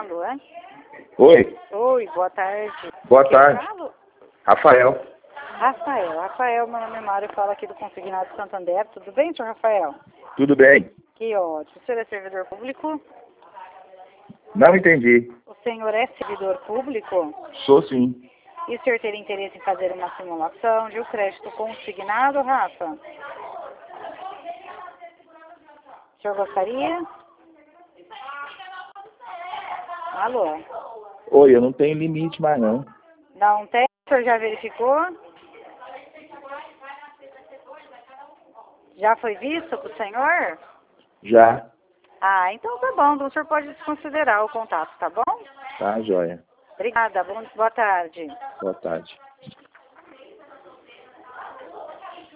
Alô, é? Oi, Oi, boa tarde. boa Quem tarde. fala? Rafael. Rafael, meu nome é Mário, eu falo aqui do Consignado de Santander. Tudo bem, senhor Rafael? Tudo bem? Que ótimo. O senhor é servidor público? Não entendi. O senhor é servidor público? Sou sim. E o senhor teria interesse em fazer uma simulação de um crédito consignado, Rafa? O senhor gostaria? Alô? Oi, eu não tenho limite mais não. Não tem? O senhor já verificou? Já foi visto para o senhor? Já. Ah, então tá bom. Então o senhor pode desconsiderar o contato, tá bom? Tá, joia. Obrigada. Boa tarde. Boa tarde.